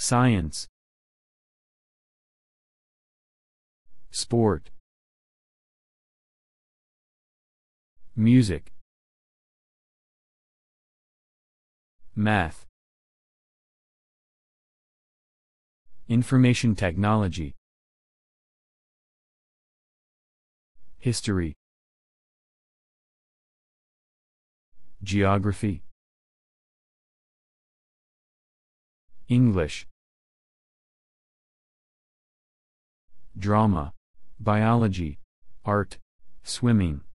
Science. Sport. Music. Math. Information technology. History. Geography. English. Drama, biology, art, swimming.